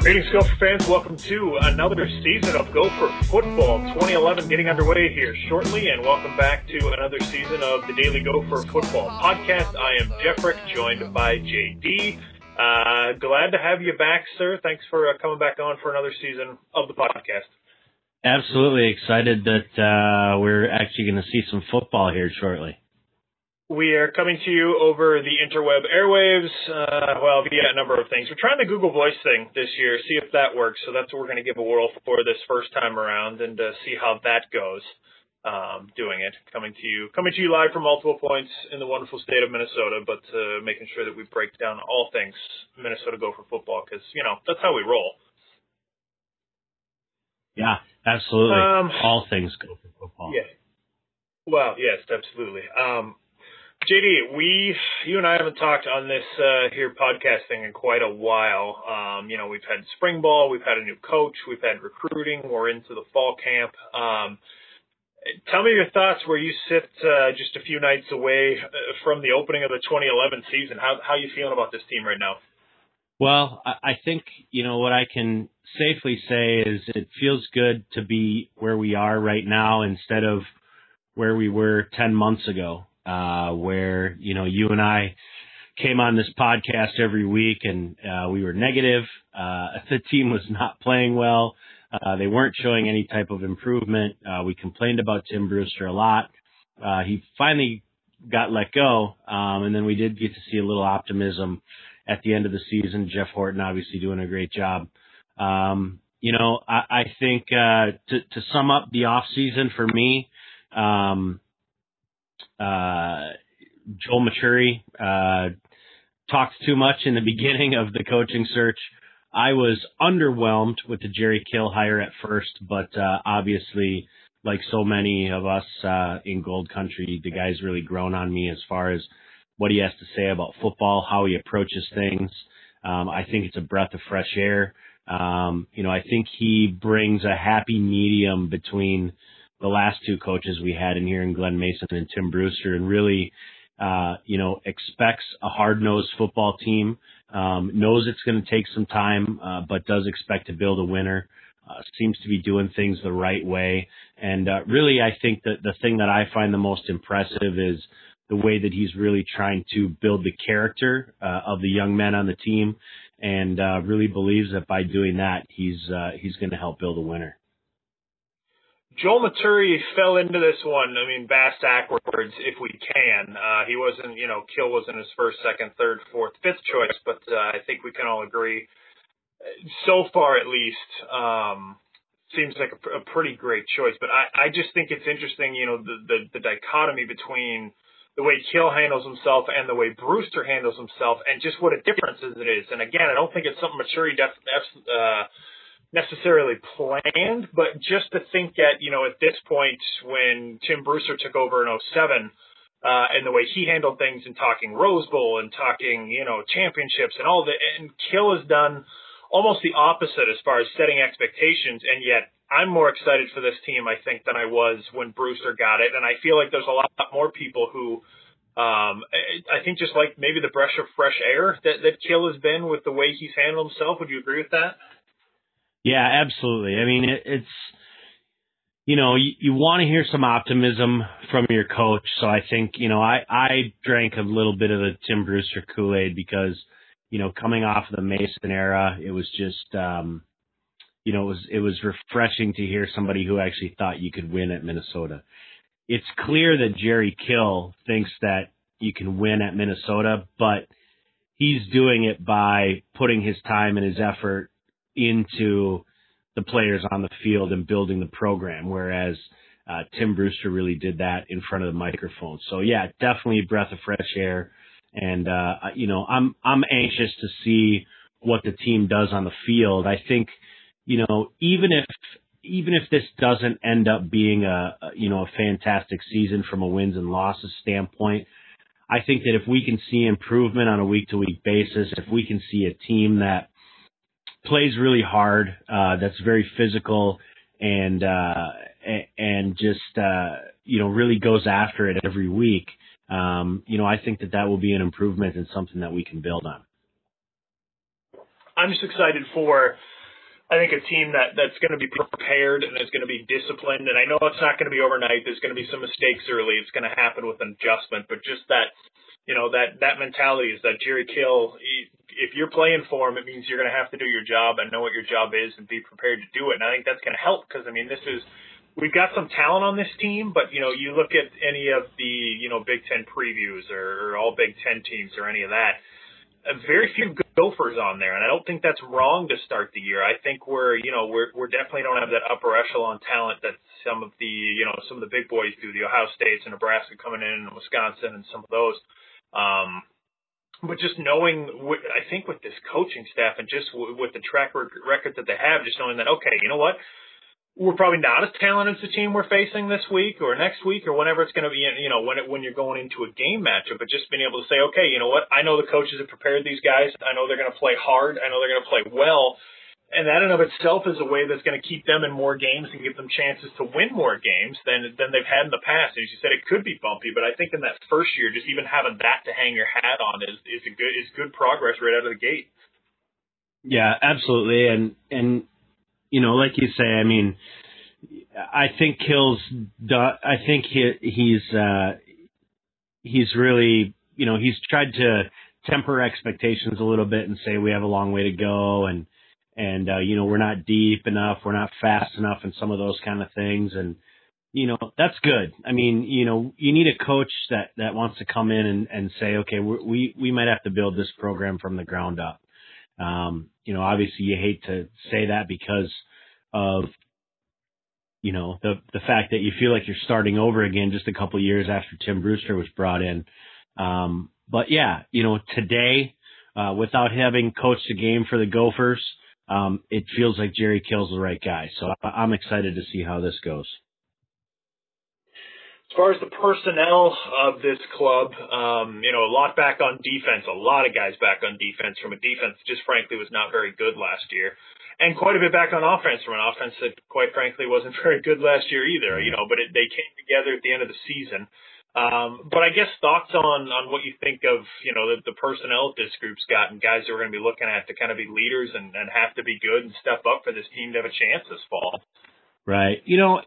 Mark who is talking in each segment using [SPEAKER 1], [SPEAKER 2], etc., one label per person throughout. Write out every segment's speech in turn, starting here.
[SPEAKER 1] Greetings, Gopher fans. Welcome to another season of Gopher Football 2011 getting underway here shortly, and welcome back to another season of the Daily Gopher Football Podcast. I am Jeff Rick, joined by JD. Glad to have you back, sir. Thanks for coming back on for another season of the podcast.
[SPEAKER 2] Absolutely excited that we're actually going to see some football here shortly.
[SPEAKER 1] We are coming to you over the interweb airwaves, via a number of things. We're trying the Google Voice thing this year, see if that works. So that's what we're going to give a whirl for this first time around and see how that goes. Doing it, coming to you live from multiple points in the wonderful state of Minnesota, but making sure that we break down all things Minnesota Gopher football because, that's how we roll.
[SPEAKER 2] Yeah, absolutely. All things Gopher football.
[SPEAKER 1] Yeah. Well, yes, absolutely. JD, you and I haven't talked on this here podcasting in quite a while. We've had spring ball, we've had a new coach, we've had recruiting, we're into the fall camp. Tell me your thoughts where you sit just a few nights away from the opening of the 2011 season. How you feeling about this team right now?
[SPEAKER 2] Well, I think, what I can safely say is it feels good to be where we are right now instead of where we were 10 months ago. Where, you and I came on this podcast every week and we were negative. The team was not playing well. They weren't showing any type of improvement. We complained about Tim Brewster a lot. He finally got let go, and then we did get to see a little optimism at the end of the season. Jeff Horton obviously doing a great job. I think to sum up the off season for me, Joel Maturi talked too much in the beginning of the coaching search. I was underwhelmed with the Jerry Kill hire at first, but obviously, like so many of us in Gold Country, the guy's really grown on me as far as what he has to say about football, how he approaches things. I think it's a breath of fresh air. I think he brings a happy medium between the last two coaches we had in here in Glenn Mason and Tim Brewster, and really, expects a hard-nosed football team, knows it's going to take some time, but does expect to build a winner, seems to be doing things the right way. And really, I think that the thing that I find the most impressive is the way that he's really trying to build the character of the young men on the team, and really believes that by doing that, he's going to help build a winner.
[SPEAKER 1] Joel Maturi fell into this one, bass backwards if we can. He wasn't, Kill wasn't his first, second, third, fourth, fifth choice, but I think we can all agree, so far at least, seems like a pretty great choice. But I just think it's interesting, the dichotomy between the way Kill handles himself and the way Brewster handles himself, and just what a difference it is. And again, I don't think it's something Maturi necessarily planned, but just to think that, at this point when Tim Brewster took over in 2007, and the way he handled things and talking Rose Bowl and talking, championships and all that, and Kill has done almost the opposite as far as setting expectations, and yet I'm more excited for this team, I think, than I was when Brewster got it, and I feel like there's a lot more people who I think just like maybe the breath of fresh air that Kill has been with the way he's handled himself. Would you agree with that?
[SPEAKER 2] Yeah, absolutely. It's, you want to hear some optimism from your coach. So I think, I drank a little bit of the Tim Brewster Kool-Aid because, coming off of the Mason era, it was just, it was refreshing to hear somebody who actually thought you could win at Minnesota. It's clear that Jerry Kill thinks that you can win at Minnesota, but he's doing it by putting his time and his effort into the players on the field and building the program, whereas Tim Brewster really did that in front of the microphone. So yeah, definitely a breath of fresh air. And I'm anxious to see what the team does on the field. I think, even if this doesn't end up being a fantastic season from a wins and losses standpoint, I think that if we can see improvement on a week to week basis, if we can see a team that plays really hard, that's very physical and just really goes after it every week, I think that will be an improvement and something that we can build on.
[SPEAKER 1] I'm just excited for I think a team that's going to be prepared and is going to be disciplined. And I know it's not going to be overnight. There's going to be some mistakes early. It's going to happen with an adjustment. But just that, that mentality is that Jerry Kill, if you're playing for him, it means you're going to have to do your job and know what your job is and be prepared to do it. And I think that's going to help because, we've got some talent on this team, but, you look at any of the, Big Ten previews or all Big Ten teams or any of that, very few Gophers on there, and I don't think that's wrong to start the year. I think we're definitely don't have that upper echelon talent that some of the big boys do, the Ohio States and Nebraska coming in, and Wisconsin and some of those. But just knowing, I think with this coaching staff and just with the track record that they have, just knowing that, okay, you know what? We're probably not as talented as the team we're facing this week or next week or whenever it's going to be, when you're going into a game matchup, but just being able to say, okay, you know what? I know the coaches have prepared these guys. I know they're going to play hard. I know they're going to play well. And that in of itself is a way that's going to keep them in more games and give them chances to win more games than they've had in the past. As you said, it could be bumpy, but I think in that first year, just even having that to hang your hat on is good progress right out of the gate.
[SPEAKER 2] Yeah, absolutely. And like you say, I think Kill's done. I think he's really, he's tried to temper expectations a little bit and say we have a long way to go, and we're not deep enough, we're not fast enough, and some of those kind of things, and that's good. You need a coach that wants to come in and say, okay, we might have to build this program from the ground up. Obviously you hate to say that because of, the fact that you feel like you're starting over again just a couple of years after Tim Brewster was brought in. But yeah, today, without having coached a game for the Gophers, it feels like Jerry Kill's the right guy. So I'm excited to see how this goes.
[SPEAKER 1] As far as the personnel of this club, a lot back on defense, a lot of guys back on defense from a defense that just frankly was not very good last year. And quite a bit back on offense from an offense that quite frankly wasn't very good last year either, but they came together at the end of the season. But I guess thoughts on what you think of, the personnel this group's got and guys that we're going to be looking at to kind of be leaders and have to be good and step up for this team to have a chance this fall.
[SPEAKER 2] Right.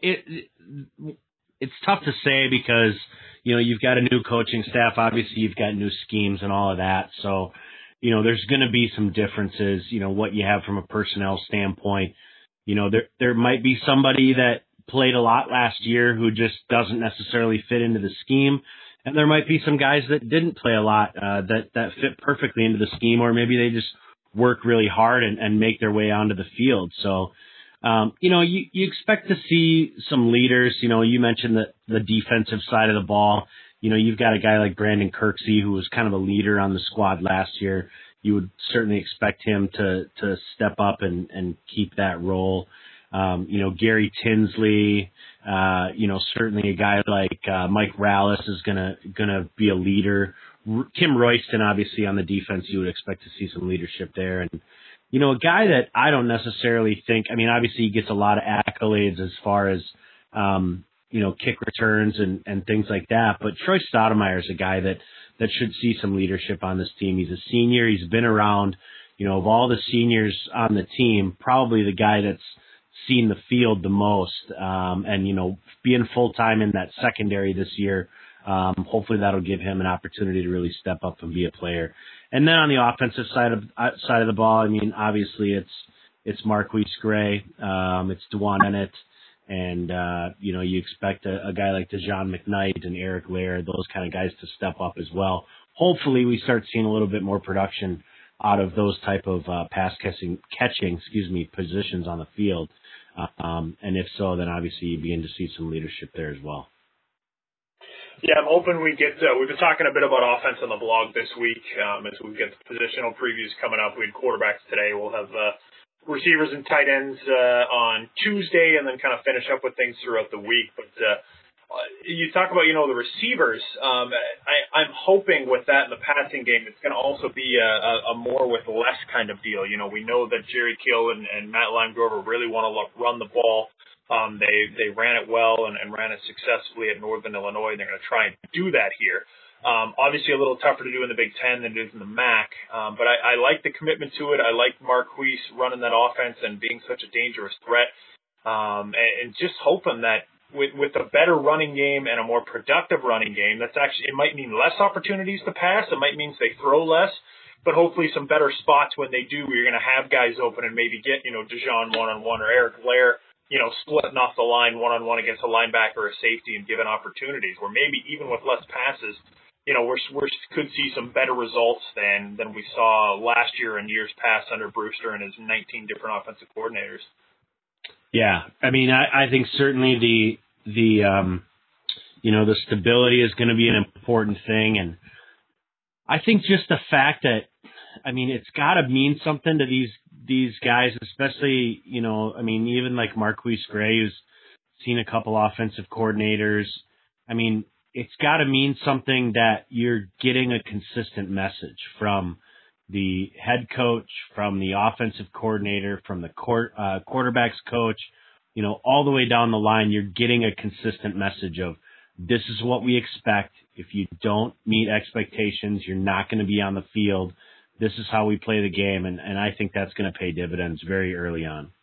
[SPEAKER 2] It's tough to say because, you've got a new coaching staff. Obviously, you've got new schemes and all of that. So, there's going to be some differences, what you have from a personnel standpoint. There might be somebody that played a lot last year who just doesn't necessarily fit into the scheme. And there might be some guys that didn't play a lot that fit perfectly into the scheme, or maybe they just work really hard and make their way onto the field. So, you expect to see some leaders. You mentioned the defensive side of the ball. You've got a guy like Brandon Kirksey, who was kind of a leader on the squad last year. You would certainly expect him to step up and keep that role. Gary Tinsley, certainly a guy like Mike Rallis is gonna be a leader. Tim Royston, obviously on the defense, you would expect to see some leadership there. And a guy that I don't necessarily think, obviously he gets a lot of accolades as far as, kick returns and things like that. But Troy Stoudemire is a guy that should see some leadership on this team. He's a senior. He's been around, of all the seniors on the team, probably the guy that's seen the field the most. And, being full-time in that secondary this year, hopefully that'll give him an opportunity to really step up and be a player. And then on the offensive side of the ball, obviously it's Marquise Gray, it's DeJuan Bennett, and you expect a guy like DeJon McKnight and Eric Laird, those kind of guys to step up as well. Hopefully we start seeing a little bit more production out of those type of pass catching positions on the field. And if so, then obviously you begin to see some leadership there as well.
[SPEAKER 1] Yeah, I'm hoping we've been talking a bit about offense on the blog this week as we get the positional previews coming up. We had quarterbacks today. We'll have receivers and tight ends on Tuesday and then kind of finish up with things throughout the week. But you talk about, the receivers. I'm hoping with that in the passing game, it's going to also be a more with less kind of deal. We know that Jerry Kill and Matt Limegrover really want to run the ball. They ran it well and ran it successfully at Northern Illinois. They're going to try and do that here. Obviously a little tougher to do in the Big Ten than it is in the MAC, but I like the commitment to it. I like Marquise running that offense and being such a dangerous threat, and just hoping that with a better running game and a more productive running game, that's actually, it might mean less opportunities to pass. It might mean they throw less, but hopefully some better spots when they do, where you're going to have guys open and maybe get, Dijon one-on-one or Eric Blair, splitting off the line one-on-one against a linebacker or a safety and giving opportunities, where maybe even with less passes, we could see some better results than we saw last year and years past under Brewster and his 19 different offensive coordinators.
[SPEAKER 2] Yeah, I mean, I think certainly the stability is going to be an important thing, and I think just the fact that, I mean, it's got to mean something to these guys, especially, even like Marquise Gray, who's seen a couple offensive coordinators. I mean, it's got to mean something that you're getting a consistent message from the head coach, from the offensive coordinator, from the quarterback's coach, all the way down the line. You're getting a consistent message of, this is what we expect. If you don't meet expectations, you're not going to be on the field. This is how we play the game, and I think that's going to pay dividends very early on.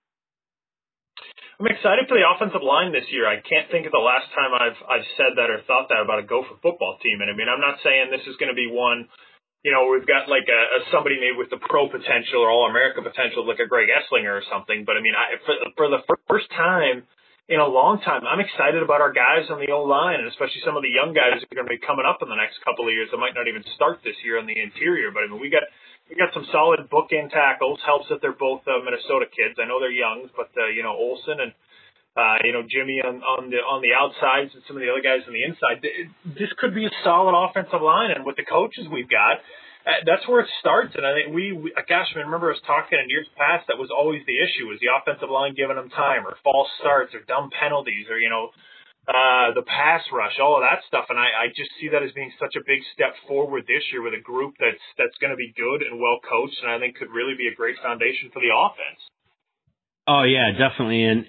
[SPEAKER 1] I'm excited for the offensive line this year. I can't think of the last time I've said that or thought that about a Gopher football team. And I mean, I'm not saying this is going to be one, we've got like somebody maybe with the pro potential or All-America potential, like a Greg Esslinger or something. But I mean, for the first time in a long time, I'm excited about our guys on the O-line, and especially some of the young guys who are going to be coming up in the next couple of years that might not even start this year on the interior. But I mean, we got some solid bookend tackles. Helps that they're both Minnesota kids. I know they're young, but Olsen and Jimmy on the outsides and some of the other guys on the inside. This could be a solid offensive line, and with the coaches we've got, that's where it starts. And I think I remember us talking in years past. That was always the issue: was the offensive line giving them time, or false starts, or dumb penalties, or the pass rush, all of that stuff. And I just see that as being such a big step forward this year with a group that's going to be good and well coached, and I think could really be a great foundation for the offense.
[SPEAKER 2] Oh yeah, definitely. And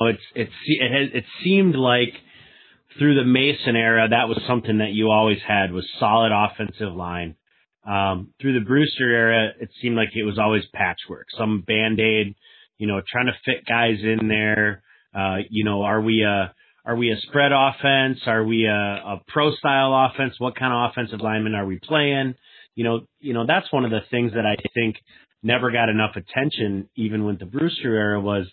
[SPEAKER 2] it seemed like through the Mason era, that was something that you always had, was solid offensive line. Through the Brewster era, it seemed like it was always patchwork, some Band-Aid, trying to fit guys in there. Are we a spread offense? Are we a pro style offense? What kind of offensive lineman are we playing? That's one of the things that I think never got enough attention, even with the Brewster era, was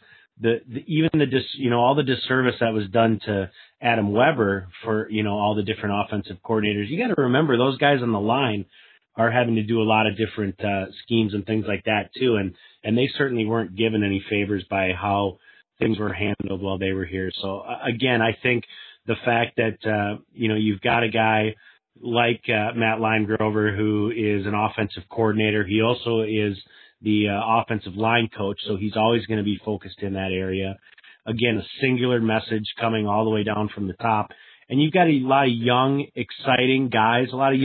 [SPEAKER 2] all the disservice that was done to Adam Weber for, all the different offensive coordinators. You got to remember, those guys on the line are having to do a lot of different schemes and things like that too. And they certainly weren't given any favors by how things were handled while they were here. So again, I think the fact that, you've got a guy like Matt Limegrover, who is an offensive coordinator. He also is the offensive line coach, so he's always going to be focused in that area. Again, a singular message coming all the way down from the top. And you've got a lot of young, exciting guys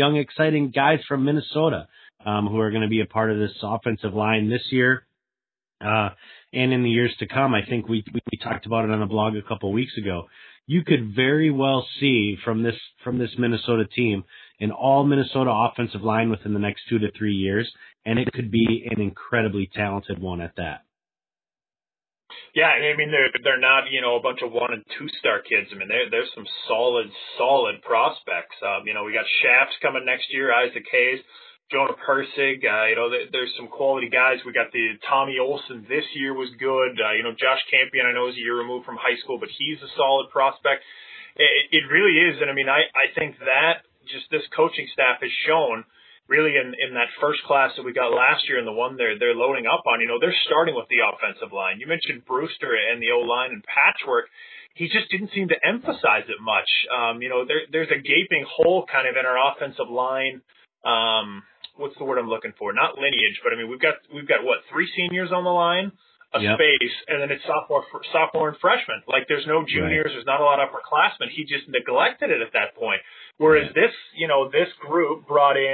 [SPEAKER 2] from Minnesota who are going to be a part of this offensive line this year and in the years to come. I think we talked about it on the blog a couple of weeks ago. You could very well see from this Minnesota team an all Minnesota offensive line within the next 2 to 3 years, and it could be an incredibly talented one at that.
[SPEAKER 1] Yeah, I mean, they're not, a bunch of 1- and 2-star kids. I mean, there's some solid prospects. We got Shafts coming next year, Isaac Hayes, Jonah Persig. There's some quality guys. We got the Tommy Olson this year was good. Josh Campion, I know, is a year removed from high school, but he's a solid prospect. It really is. And I mean, I think that just this coaching staff has shown really in that first class that we got last year and the one they're loading up on, they're starting with the offensive line. You mentioned Brewster and the O-line and patchwork. He just didn't seem to emphasize it much. There's a gaping hole kind of in our offensive line. What's the word I'm looking for? Not lineage, but I mean, we've got what, 3 seniors on the line, space, and then it's sophomore and freshman. Like, there's no juniors, There's not a lot of upperclassmen. He just neglected it at that point. Whereas this group brought in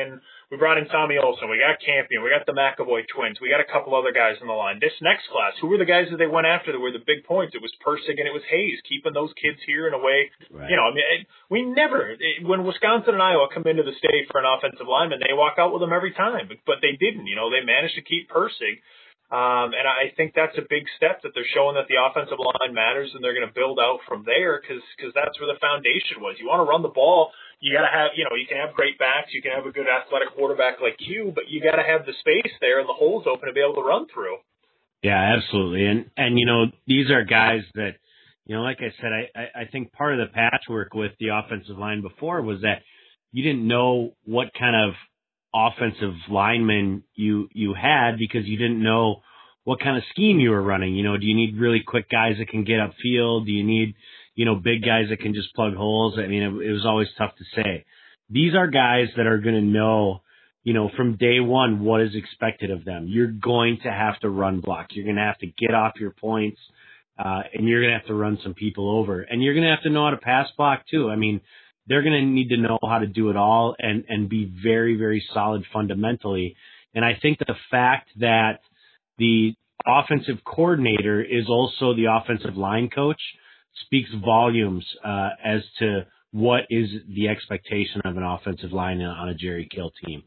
[SPEAKER 1] We brought in Tommy Olson. We got Campion. We got the McAvoy twins. We got a couple other guys in the line. This next class, who were the guys that they went after that were the big points? It was Persig and it was Hayes, keeping those kids here in a way.
[SPEAKER 2] Right.
[SPEAKER 1] You know, I mean, we never, when Wisconsin and Iowa come into the state for an offensive lineman, they walk out with them every time. But they didn't. You know, they managed to keep Persig. And I think that's a big step that they're showing that the offensive line matters, and they're going to build out from there because that's where the foundation was. You want to run the ball, you got to have, you know, you can have great backs, you can have a good athletic quarterback like you, but you got to have the space there and the holes open to be able to run through.
[SPEAKER 2] Yeah, absolutely. And you know, these are guys that, you know, like I said, I think part of the patchwork with the offensive line before was that you didn't know what kind of offensive lineman you had because you didn't know what kind of scheme you were running. You know, do you need really quick guys that can get upfield? Do you need, you know, big guys that can just plug holes? I mean, it was always tough to say. These are guys that are going to know, you know, from day one what is expected of them. You're going to have to run block. You're going to have to get off your points, and you're going to have to run some people over. And you're going to have to know how to pass block too. I mean, they're going to need to know how to do it all and be very, very solid fundamentally. And I think that the fact that the offensive coordinator is also the offensive line coach speaks volumes as to what is the expectation of an offensive line on a Jerry Kill team.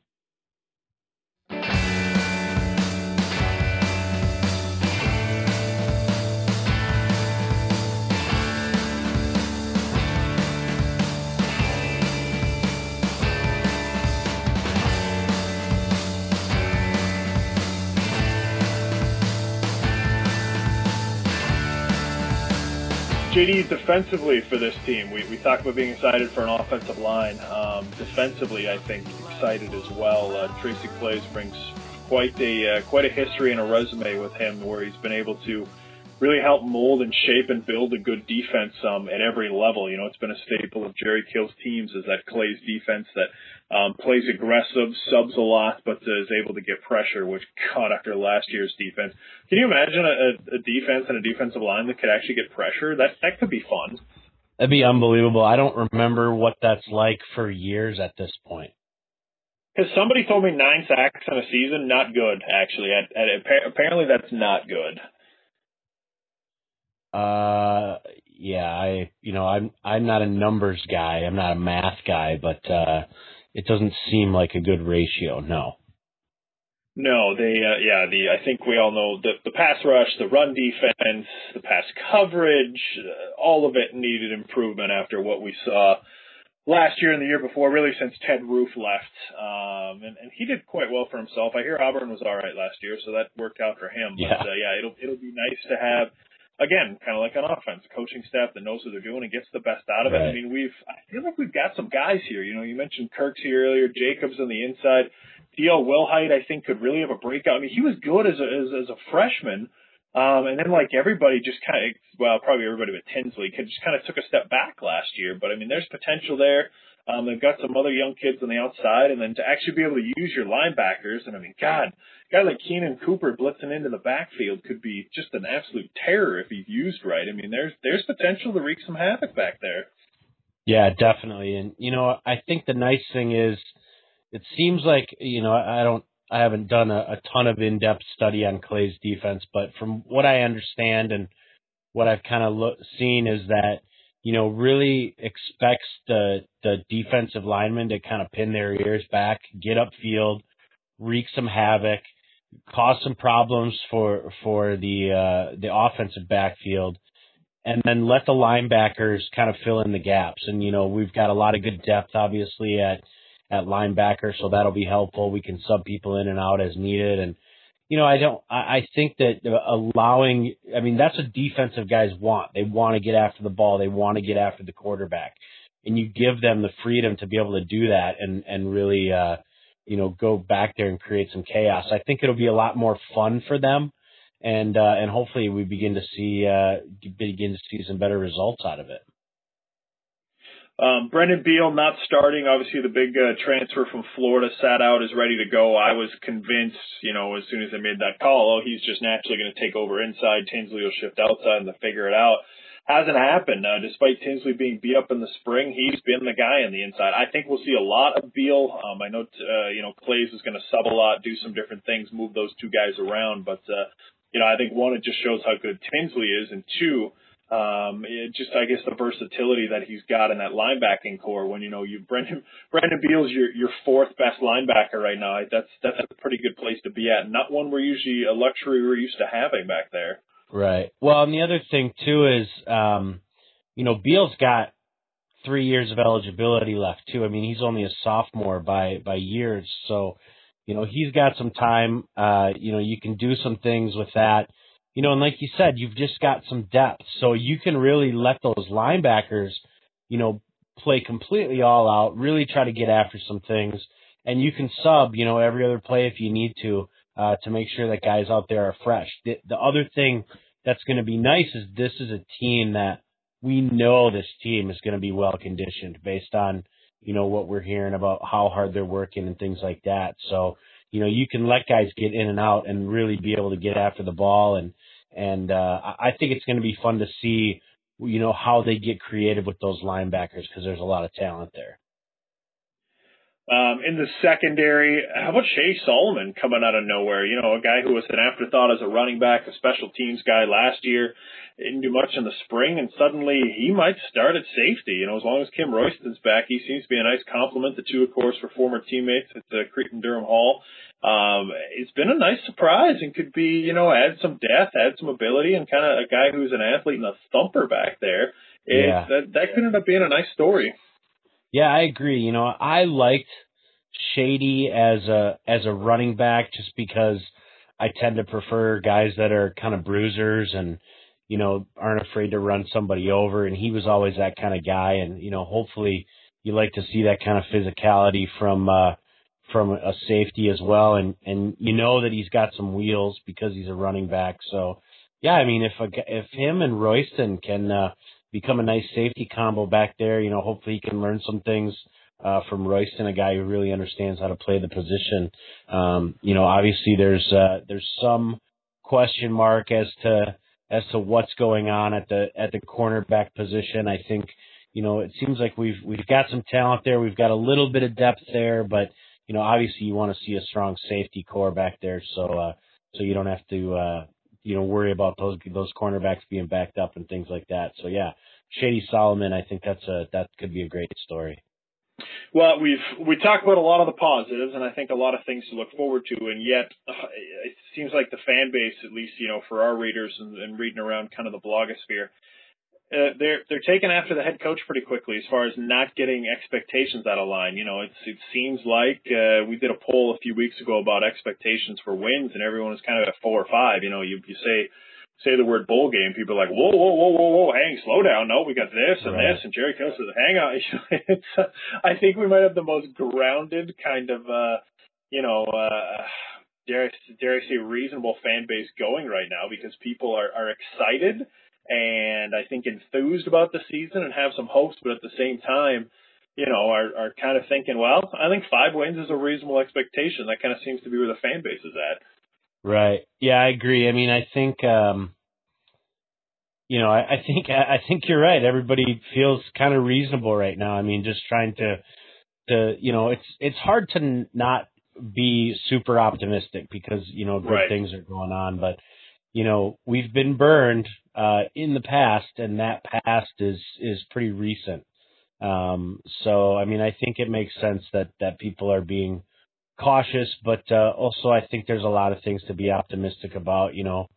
[SPEAKER 1] JD, defensively for this team, we talked about being excited for an offensive line. Defensively, I think excited as well. Tracy Claeys brings quite a history and a resume with him, where he's been able to really help mold and shape and build a good defense at every level. You know, it's been a staple of Jerry Kill's teams is that Claeys defense that plays aggressive, subs a lot, but is able to get pressure, which caught after last year's defense. Can you imagine a defense and a defensive line that could actually get pressure? That could be fun.
[SPEAKER 2] That'd be unbelievable. I don't remember what that's like for years at this point.
[SPEAKER 1] Because somebody told me 9 sacks in a season, not good, actually. Apparently that's not good.
[SPEAKER 2] Yeah, I'm not a numbers guy. I'm not a math guy, but it doesn't seem like a good ratio. No.
[SPEAKER 1] No, I think we all know the pass rush, the run defense, the pass coverage, all of it needed improvement after what we saw last year and the year before, really since Ted Roof left. And he did quite well for himself. I hear Auburn was all right last year, so that worked out for him. But it'll be nice to have, again, kind of like an offense, coaching staff that knows what they're doing and gets the best out of it.
[SPEAKER 2] Right.
[SPEAKER 1] I mean, I feel like we've got some guys here. You know, you mentioned Kirksey earlier, Jacobs on the inside. D.L. Wilhite, I think, could really have a breakout. I mean, he was good as a freshman. And then, like, everybody just kind of, well, probably everybody but Tinsley just kind of took a step back last year. But, I mean, there's potential there. They've got some other young kids on the outside. And then to actually be able to use your linebackers, and, I mean, God, a guy like Keenan Cooper blitzing into the backfield could be just an absolute terror if he's used right. I mean, there's potential to wreak some havoc back there.
[SPEAKER 2] Yeah, definitely. And, you know, I think the nice thing is it seems like, you know, I haven't done a ton of in-depth study on Claeys defense, but from what I understand and what I've kind of seen is that, you know, really expects the defensive linemen to kind of pin their ears back, get upfield, wreak some havoc, cause some problems for the offensive backfield, and then let the linebackers kind of fill in the gaps. And, you know, we've got a lot of good depth, obviously, at linebacker, so that'll be helpful. We can sub people in and out as needed. And, you know, I think that that's what defensive guys want. They want to get after the ball. They want to get after the quarterback. And you give them the freedom to be able to do that and really, go back there and create some chaos. I think it'll be a lot more fun for them. And hopefully we begin to see some better results out of it.
[SPEAKER 1] Brendan Beal not starting. Obviously, the big transfer from Florida sat out, is ready to go. I was convinced, you know, as soon as I made that call, he's just naturally going to take over inside. Tinsley will shift outside and they'll figure it out. hasn't happened. Despite Tinsley being beat up in the spring, he's been the guy on the inside. I think we'll see a lot of Beal. I know, Clays is going to sub a lot, do some different things, move those two guys around. But, I think one, it just shows how good Tinsley is. And two, I guess the versatility that he's got in that linebacking core when, Brendan Beal's your fourth best linebacker right now. That's a pretty good place to be at. Not one a luxury we're used to having back there.
[SPEAKER 2] Right. Well, and the other thing too is, Beal's got 3 years of eligibility left too. I mean, he's only a sophomore by years. So, he's got some time. You can do some things with that. And like you said, you've just got some depth. So you can really let those linebackers, play completely all out, really try to get after some things. And you can sub, every other play if you need to make sure that guys out there are fresh. The other thing that's going to be nice is this is a team that we know this team is going to be well conditioned based on, what we're hearing about how hard they're working and things like that. So, you can let guys get in and out and really be able to get after the ball. And I think it's going to be fun to see, how they get creative with those linebackers because there's a lot of talent there.
[SPEAKER 1] In the secondary, how about Shea Solomon coming out of nowhere? A guy who was an afterthought as a running back, a special teams guy last year, didn't do much in the spring, and suddenly he might start at safety. As long as Kim Royston's back, he seems to be a nice compliment. The two, of course, were former teammates at the Cretin-Durham Hall. It's been a nice surprise and could be, add some depth, add some ability, and kind of a guy who's an athlete and a thumper back there. That could end up being a nice story.
[SPEAKER 2] Yeah, I agree. I liked Shady as a running back just because I tend to prefer guys that are kind of bruisers and, aren't afraid to run somebody over. And he was always that kind of guy. And, hopefully you like to see that kind of physicality from a safety as well. And that he's got some wheels because he's a running back. So, yeah, I mean, if him and Royston can become a nice safety combo back there, hopefully he can learn some things from Royston, a guy who really understands how to play the position. Obviously there's some question mark as to what's going on at the cornerback position. I think, it seems like we've got some talent there. We've got a little bit of depth there, but, obviously you want to see a strong safety core back there. So you don't have to, worry about those cornerbacks being backed up and things like that. So yeah, Shady Solomon, I think that could be a great story.
[SPEAKER 1] Well, we talked about a lot of the positives, and I think a lot of things to look forward to, and yet it seems like the fan base, at least for our readers and reading around kind of the blogosphere, they're taking after the head coach pretty quickly as far as not getting expectations out of line. It seems like we did a poll a few weeks ago about expectations for wins, and everyone was kind of at 4 or 5. You say the word bowl game, people are like, whoa, hang, slow down. No, we got this and this. And Jerry Kill says, hang on. I think we might have the most grounded kind of, dare I say, reasonable fan base going right now because people are excited and I think enthused about the season and have some hopes, but at the same time, are kind of thinking, well, I think 5 wins is a reasonable expectation. That kind of seems to be where the fan base is at.
[SPEAKER 2] Right. Yeah, I agree. I mean, I think, I think you're right. Everybody feels kind of reasonable right now. I mean, just trying to, it's hard to not be super optimistic because, good things are going on, but, we've been burned, in the past and that past is pretty recent. So, I mean, I think it makes sense that people are being cautious, but also I think there's a lot of things to be optimistic about.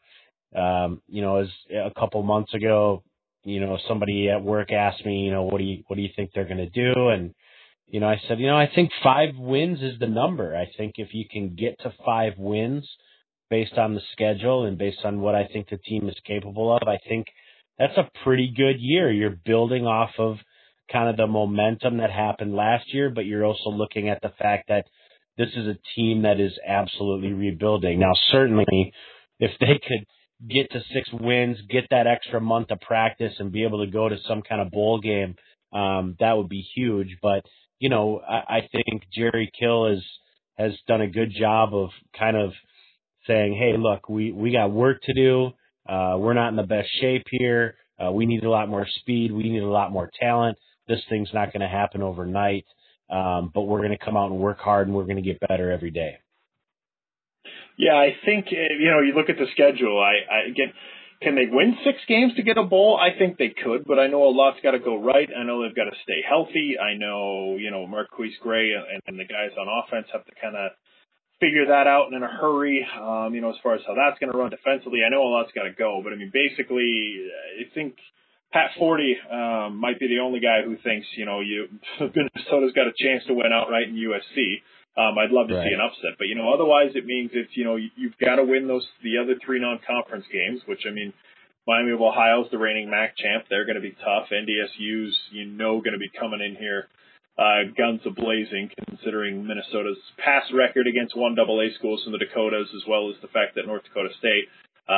[SPEAKER 2] As a couple months ago, somebody at work asked me, what do you think they're going to do? And I said, I think 5 wins is the number. I think if you can get to 5 wins based on the schedule and based on what I think the team is capable of, I think that's a pretty good year. You're building off of kind of the momentum that happened last year, but you're also looking at the fact that this is a team that is absolutely rebuilding. Now, certainly, if they could get to 6 wins, get that extra month of practice, and be able to go to some kind of bowl game, that would be huge. But, I think Jerry Kill has done a good job of kind of saying, hey, look, we got work to do. We're not in the best shape here. We need a lot more speed. We need a lot more talent. This thing's not going to happen overnight, but we're going to come out and work hard, and we're going to get better every day.
[SPEAKER 3] Yeah, I think, you look at the schedule. Again, can they win 6 games to get a bowl? I think they could, but I know a lot's got to go right. I know they've got to stay healthy. I know, Marquise Gray and the guys on offense have to kind of figure that out in a hurry, as far as how that's going to run defensively. I know a lot's got to go, but I mean, basically, I think Pat Forty might be the only guy who thinks, Minnesota's got a chance to win outright in USC. I'd love to see an upset, but otherwise it means it's you've got to win the other 3 non-conference games, which I mean, Miami of Ohio's the reigning MAC champ. They're going to be tough. NDSU's going to be coming in here guns a-blazing, considering Minnesota's past record against 1AA schools in the Dakotas, as well as the fact that North Dakota State,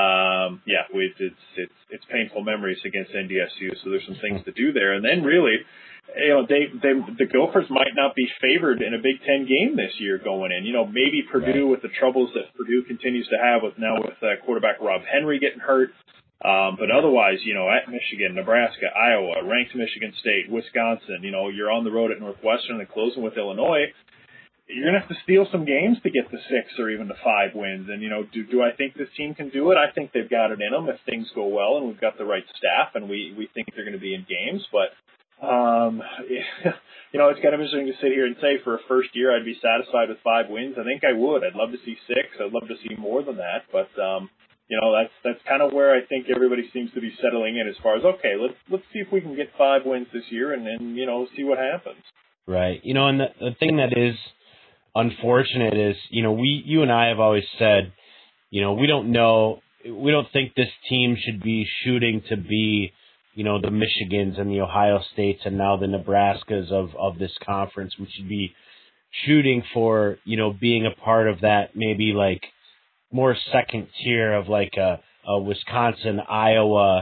[SPEAKER 3] it's painful memories against NDSU. So there's some things to do there, and then really. The Gophers might not be favored in a Big Ten game this year going in. Maybe Purdue with the troubles that Purdue continues to have with quarterback Rob Henry getting hurt. But otherwise, at Michigan, Nebraska, Iowa, ranked Michigan State, Wisconsin, you're on the road at Northwestern and closing with Illinois. You're going to have to steal some games to get to 6 or even to 5 wins. And, do I think this team can do it? I think they've got it in them if things go well and we've got the right staff and we think they're going to be in games. But it's kind of interesting to sit here and say for a first year I'd be satisfied with 5 wins. I think I would. I'd love to see 6. I'd love to see more than that. But that's kind of where I think everybody seems to be settling in as far as okay, let's see if we can get 5 wins this year and then see what happens.
[SPEAKER 2] Right. And the thing that is unfortunate is you and I have always said we don't think this team should be shooting to be the Michigans and the Ohio States and now the Nebraskas of this conference. We should be shooting for, being a part of that maybe like more second tier of like a Wisconsin, Iowa,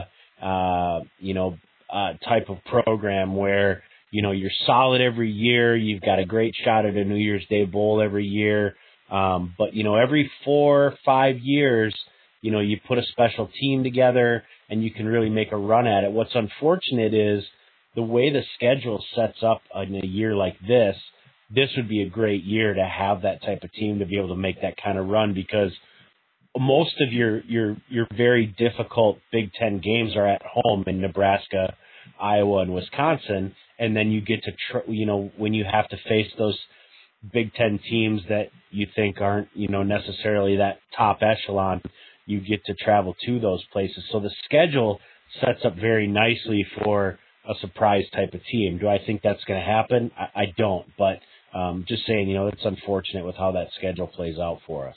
[SPEAKER 2] type of program where, you're solid every year. You've got a great shot at a New Year's Day Bowl every year. But, every 4 or 5 years, you put a special team together and you can really make a run at it. What's unfortunate is the way the schedule sets up in a year like this would be a great year to have that type of team to be able to make that kind of run because most of your very difficult Big Ten games are at home in Nebraska, Iowa, and Wisconsin. And then you get to, when you have to face those Big Ten teams that you think aren't, necessarily that top echelon, you get to travel to those places. So the schedule sets up very nicely for a surprise type of team. Do I think that's going to happen? I don't, but just saying, it's unfortunate with how that schedule plays out for us.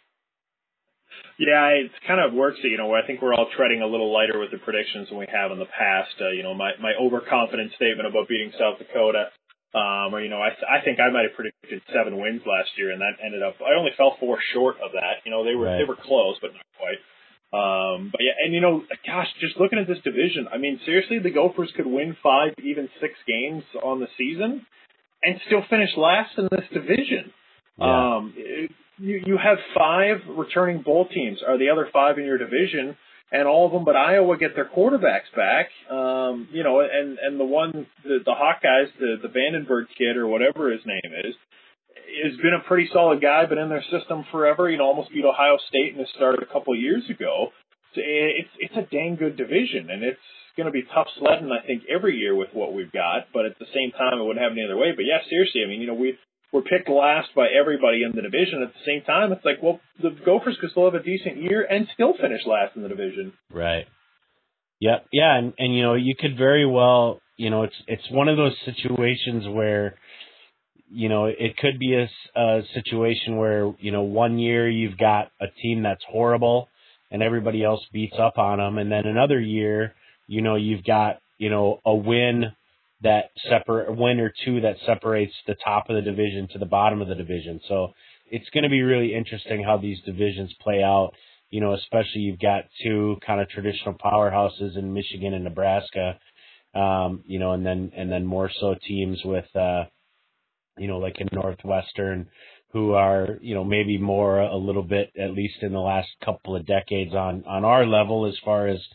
[SPEAKER 3] Yeah, it kind of works, I think we're all treading a little lighter with the predictions than we have in the past. My overconfident statement about beating South Dakota, I think I might have predicted 7 wins last year, and that ended up, I only fell 4 short of that. They were close, but not quite. But yeah, and gosh, just looking at this division, I mean, seriously, the Gophers could win 5, even 6 games on the season and still finish last in this division.
[SPEAKER 2] Yeah.
[SPEAKER 3] You have 5 returning bowl teams. Are the other 5 in your division? And all of them but Iowa get their quarterbacks back. And the Hawkeyes, the Vandenberg kid or whatever his name is, has been a pretty solid guy, been in their system forever. Almost beat Ohio State in the start a couple of years ago. So it's a dang good division, and it's going to be tough sledding, I think, every year with what we've got. But at the same time, it wouldn't happen any other way. But yeah, seriously, I mean, we're picked last by everybody in the division. At the same time, it's like, well, the Gophers could still have a decent year and still finish last in the division.
[SPEAKER 2] Right. Yep. Yeah. And you could very well, it's one of those situations where, it could be a situation where, one year you've got a team that's horrible and everybody else beats up on them. And then another year, you've got, a win or 2 that separates the top of the division to the bottom of the division. So it's going to be really interesting how these divisions play out, especially you've got 2 kind of traditional powerhouses in Michigan and Nebraska, and then more so teams with, like in Northwestern who are, maybe more a little bit, at least in the last couple of decades on our level as far as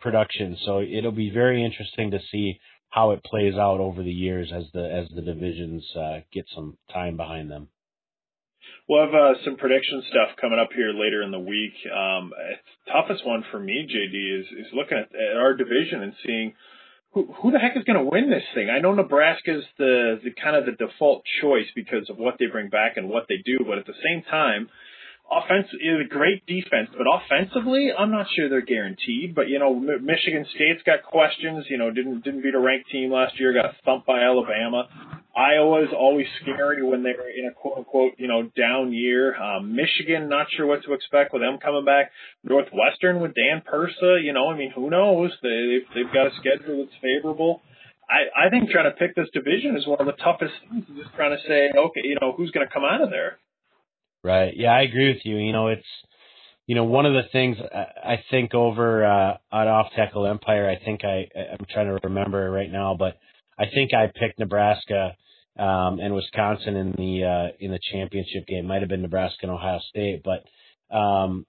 [SPEAKER 2] production. So it'll be very interesting to see how it plays out over the years as the divisions get some time behind them.
[SPEAKER 3] We'll have some prediction stuff coming up here later in the week. The toughest one for me, JD, is looking at our division and seeing who the heck is going to win this thing. I know Nebraska's the kind of the default choice because of what they bring back and what they do, but at the same time, offense is a great defense, but offensively, I'm not sure they're guaranteed. But Michigan State's got questions. Didn't beat a ranked team last year. Got thumped by Alabama. Iowa's always scary when they're in a quote unquote down year. Michigan, not sure what to expect with them coming back. Northwestern with Dan Persa. Who knows? They've got a schedule that's favorable. I think trying to pick this division is one of the toughest things. Just trying to say, okay, who's going to come out of there.
[SPEAKER 2] Right. Yeah, I agree with you. It's, one of the things I think over at Off Tackle Empire, I'm trying to remember right now, but I think I picked Nebraska and Wisconsin in the championship game. Might have been Nebraska and Ohio State, but the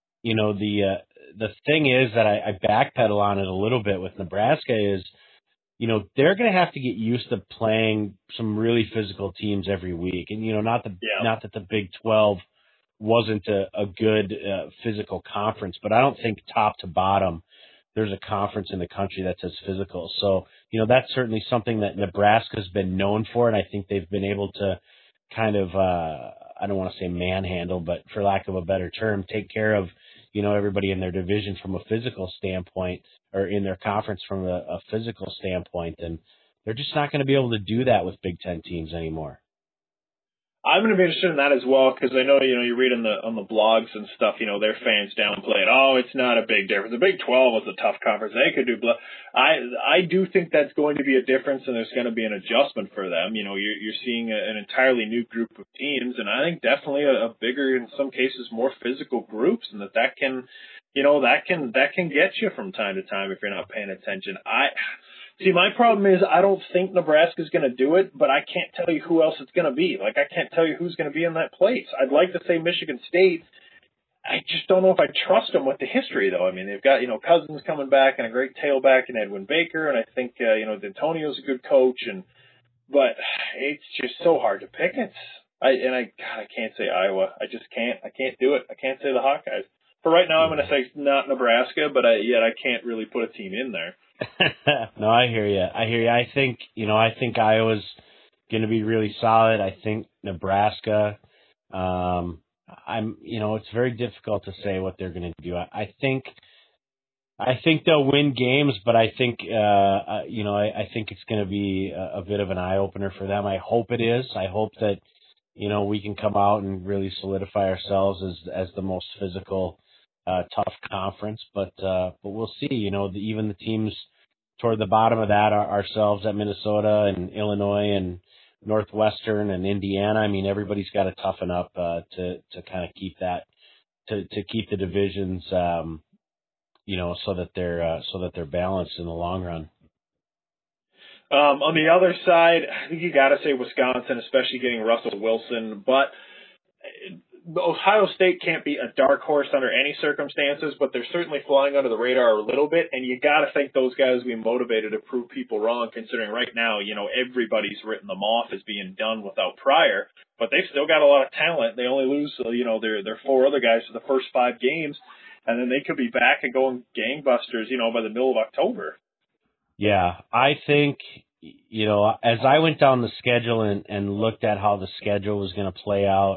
[SPEAKER 2] thing is that I backpedal on it a little bit with Nebraska is, they're going to have to get used to playing some really physical teams every week. And, not that the Big 12 wasn't a good physical conference, but I don't think top to bottom there's a conference in the country that's as physical. So, that's certainly something that Nebraska's been known for. And I think they've been able to kind of, I don't want to say manhandle, but for lack of a better term, take care of, everybody in their division from a physical standpoint, or in their conference from a physical standpoint, and they're just not going to be able to do that with Big Ten teams anymore.
[SPEAKER 3] I'm going to be interested in that as well, because I know, you read on the blogs and stuff, their fans downplay it. Oh, it's not a big difference. The Big 12 was a tough conference. They could do I do think that's going to be a difference, and there's going to be an adjustment for them. You're seeing an entirely new group of teams, and I think definitely a bigger, in some cases, more physical groups, and that can get you from time to time if you're not paying attention. See, my problem is I don't think Nebraska's going to do it, but I can't tell you who else it's going to be. I can't tell you who's going to be in that place. I'd like to say Michigan State. I just don't know if I trust them with the history, though. They've got, Cousins coming back and a great tailback in Edwin Baker, and I think, D'Antonio's a good coach, but it's just so hard to pick. I can't say Iowa. I just can't. I can't do it. I can't say the Hawkeyes. For right now, I'm going to say not Nebraska, but I can't really put a team in there.
[SPEAKER 2] No, I hear you. I think Iowa's going to be really solid. I think Nebraska, it's very difficult to say what they're going to do. I think they'll win games, but I think, I think it's going to be a bit of an eye opener for them. I hope it is. I hope that, we can come out and really solidify ourselves as the most physical, tough conference, but we'll see. Even the teams toward the bottom of that are ourselves at Minnesota and Illinois and Northwestern and Indiana. Everybody's got to toughen up to kind of keep that to keep the divisions, so that they're balanced in the long run.
[SPEAKER 3] On the other side, I think you got to say Wisconsin, especially getting Russell Wilson, but Ohio State can't be a dark horse under any circumstances, but they're certainly flying under the radar a little bit, and you got to think those guys will be motivated to prove people wrong, considering right now, everybody's written them off as being done without Pryor, but they've still got a lot of talent. They only lose, their four other guys for the first 5 games, and then they could be back and going gangbusters, by the middle of October.
[SPEAKER 2] Yeah, I think, as I went down the schedule and looked at how the schedule was going to play out,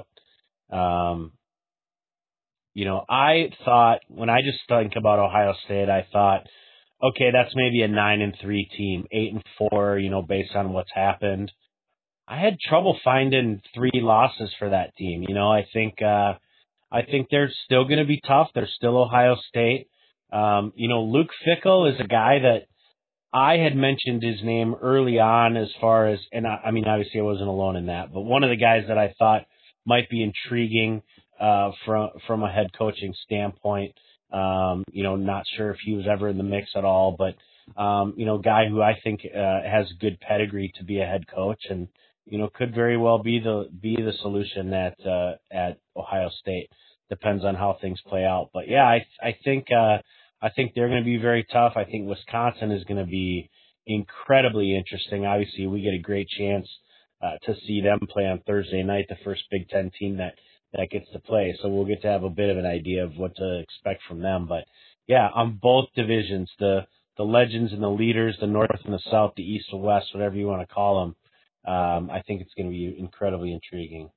[SPEAKER 2] I thought, when I just think about Ohio State, I thought, okay, that's maybe a 9-3 team, 8-4, based on what's happened. I had trouble finding 3 losses for that team. I think they're still going to be tough. They're still Ohio State. Luke Fickell is a guy that I had mentioned his name early on as far as, and obviously I wasn't alone in that, but one of the guys that I thought might be intriguing from a head coaching standpoint. Not sure if he was ever in the mix at all, but guy who I think has good pedigree to be a head coach, and could very well be the solution at Ohio State. Depends on how things play out, but yeah, I think I think they're going to be very tough. I think Wisconsin is going to be incredibly interesting. Obviously, we get a great chance to see them play on Thursday night, the first Big Ten team that gets to play. So we'll get to have a bit of an idea of what to expect from them. But yeah, on both divisions, the legends and the leaders, the North and the South, the East and West, whatever you want to call them, I think it's going to be incredibly intriguing.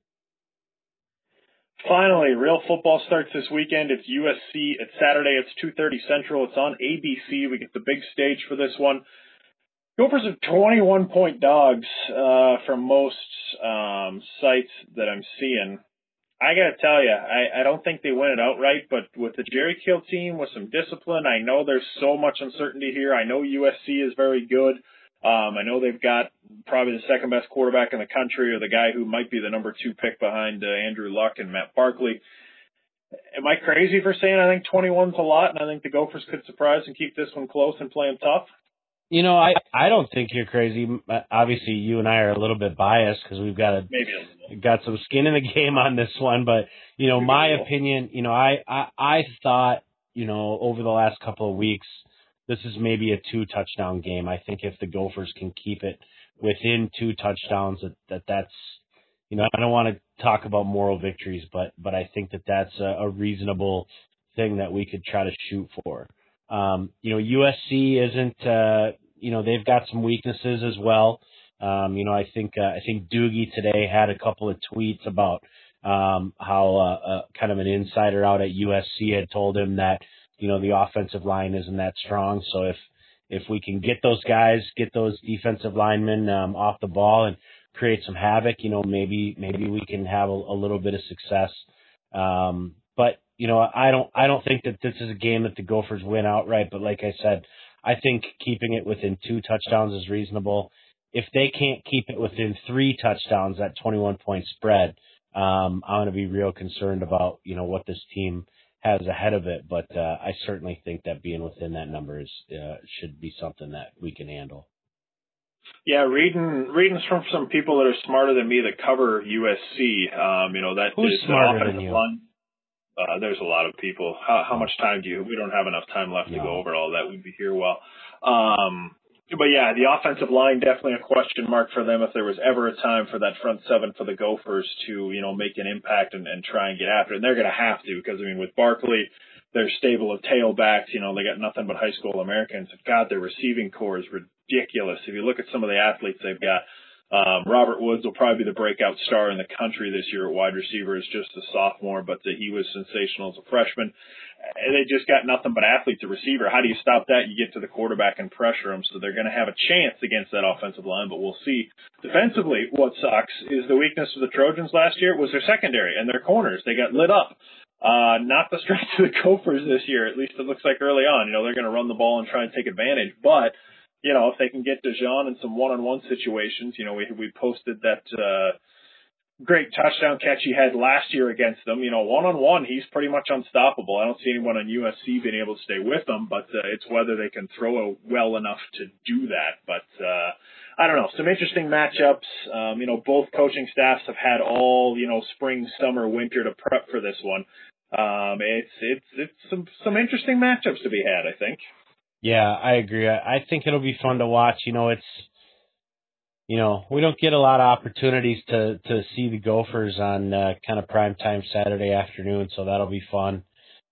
[SPEAKER 3] Finally, real football starts this weekend. It's USC. It's Saturday. It's 2:30 Central. It's on ABC. We get the big stage for this one. Gophers are 21-point dogs from most sites that I'm seeing. I got to tell you, I don't think they win it outright, but with the Jerry Kill team, with some discipline, I know there's so much uncertainty here. I know USC is very good. I know they've got probably the second best quarterback in the country, or the guy who might be the number 2 pick behind Andrew Luck and Matt Barkley. Am I crazy for saying I think 21's a lot, and I think the Gophers could surprise and keep this one close and play them tough?
[SPEAKER 2] You know, I don't think you're crazy. Obviously, you and I are a little bit biased because we've got some skin in the game on this one. But, you know, my opinion, you know, I thought, you know, over the last couple of weeks, this is maybe a 2-touchdown game. I think if the Gophers can keep it within 2 touchdowns, that's, you know, I don't want to talk about moral victories, but I think that's a reasonable thing that we could try to shoot for. You know, USC isn't, you know, they've got some weaknesses as well. You know, I think Doogie today had a couple of tweets about, how, kind of an insider out at USC had told him that, you know, the offensive line isn't that strong. So if we can get those guys, get those defensive linemen, off the ball and create some havoc, you know, maybe we can have a little bit of success. But, you know, I don't think that this is a game that the Gophers win outright, but like I said, I think keeping it within 2 touchdowns is reasonable. If they can't keep it within 3 touchdowns, that 21-point spread, I'm going to be real concerned about, you know, what this team has ahead of it. But I certainly think that being within that number should be something that we can handle.
[SPEAKER 3] Yeah, reading from some people that are smarter than me that cover USC. You know, that
[SPEAKER 2] who's smarter than you?
[SPEAKER 3] There's a lot of people. How much time we don't have enough time left to go over all that. We'd be here well. But yeah, the offensive line, definitely a question mark for them if there was ever a time for that front seven for the Gophers to, you know, make an impact and try and get after it. And they're going to have to, because, I mean, with Barkley, their stable of tailbacks, you know, they got nothing but high school Americans. God, their receiving core is ridiculous. If you look at some of the athletes they've got, Robert Woods will probably be the breakout star in the country this year at wide receiver as just a sophomore, but he was sensational as a freshman. And they just got nothing but athletes at receiver. How do you stop that? You get to the quarterback and pressure them, so they're going to have a chance against that offensive line, but we'll see. Defensively, what sucks is the weakness of the Trojans last year was their secondary and their corners. They got lit up. Not the strength of the Gophers this year, at least it looks like early on. You know, they're going to run the ball and try and take advantage, but you know, if they can get DeJean in some one-on-one situations, you know, we posted that great touchdown catch he had last year against them. You know, one-on-one, he's pretty much unstoppable. I don't see anyone on USC being able to stay with him, but it's whether they can throw well enough to do that. But I don't know, some interesting matchups. You know, both coaching staffs have had all, you know, spring, summer, winter to prep for this one. It's some interesting matchups to be had, I think.
[SPEAKER 2] Yeah, I agree. I think it'll be fun to watch. You know, you know, we don't get a lot of opportunities to see the Gophers on kind of primetime Saturday afternoon, so that'll be fun.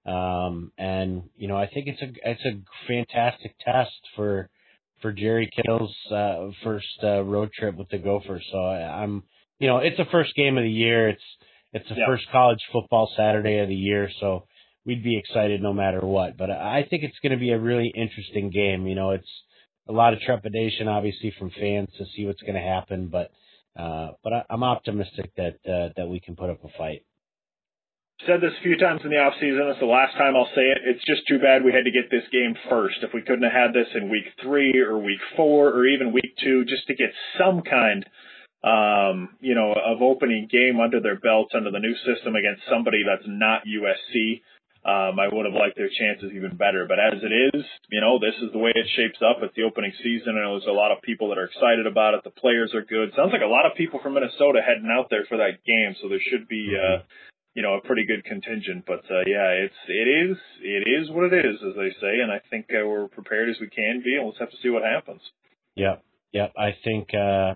[SPEAKER 2] And you know, I think it's a fantastic test for Jerry Kittle's first road trip with the Gophers. So you know, it's the first game of the year. It's the first college football Saturday of the year, so we'd be excited no matter what. But I think it's going to be a really interesting game. You know, it's a lot of trepidation, obviously, from fans to see what's going to happen. But I'm optimistic that we can put up a fight.
[SPEAKER 3] Said this a few times in the off season. It's the last time I'll say it. It's just too bad we had to get this game first. If we couldn't have had this in week 3 or week 4 or even week 2, just to get some kind, you know, of opening game under their belts under the new system against somebody that's not USC. I would have liked their chances even better. But as it is, you know, this is the way it shapes up. It's the opening season, and there's a lot of people that are excited about it. The players are good. Sounds like a lot of people from Minnesota heading out there for that game, so there should be, a pretty good contingent. But it is what it is, as they say, and I think we're prepared as we can be, and let's have to see what happens.
[SPEAKER 2] Yep. I think I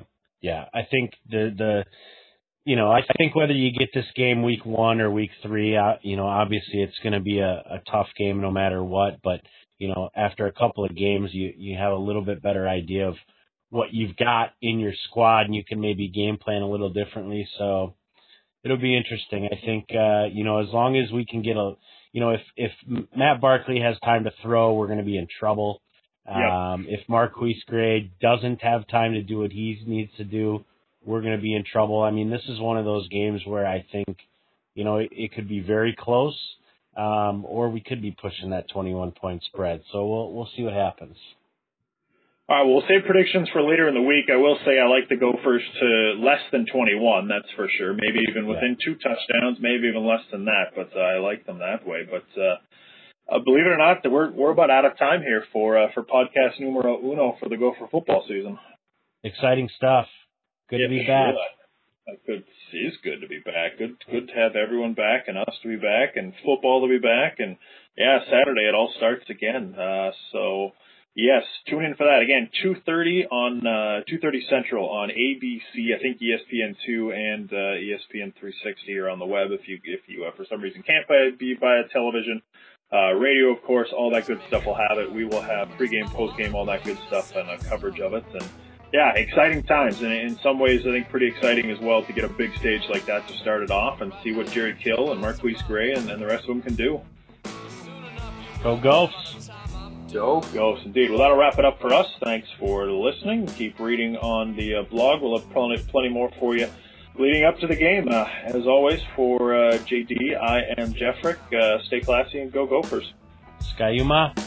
[SPEAKER 2] think whether you get this game week 1 or week 3, obviously it's going to be a tough game no matter what. But after a couple of games, you have a little bit better idea of what you've got in your squad, and you can maybe game plan a little differently. So it'll be interesting. I think, as long as we can get if Matt Barkley has time to throw, we're going to be in trouble.
[SPEAKER 3] Yep.
[SPEAKER 2] If Marquise Gray doesn't have time to do what he needs to do, we're going to be in trouble. I mean, this is one of those games where I think, it could be very close, or we could be pushing that 21-point spread. So we'll see what happens.
[SPEAKER 3] All right, we'll save predictions for later in the week. I will say I like the Gophers to less than 21, that's for sure. Maybe even within 2 touchdowns, maybe even less than that, but I like them that way. But believe it or not, we're about out of time here for podcast numero uno for the Gopher football season.
[SPEAKER 2] Exciting stuff. Good to be back.
[SPEAKER 3] It is good to be back. Good to have everyone back and us to be back and football to be back. And, Saturday it all starts again. So, yes, tune in for that. Again, 2:30 Central on ABC. I think ESPN2 and ESPN 360 are on the web if you for some reason can't be via television. Radio, of course, all that good stuff will have it. We will have pregame, postgame, all that good stuff and coverage of it. And exciting times, and in some ways I think pretty exciting as well to get a big stage like that to start it off and see what Jerry Kill and Marquise Gray and the rest of them can do.
[SPEAKER 2] Go Gophs!
[SPEAKER 3] Go Gophs, indeed. Well, that'll wrap it up for us. Thanks for listening. Keep reading on the blog. We'll have plenty more for you leading up to the game. As always, for JD, I am Jeffrick. Stay classy and go Gophers.
[SPEAKER 2] Skyuma.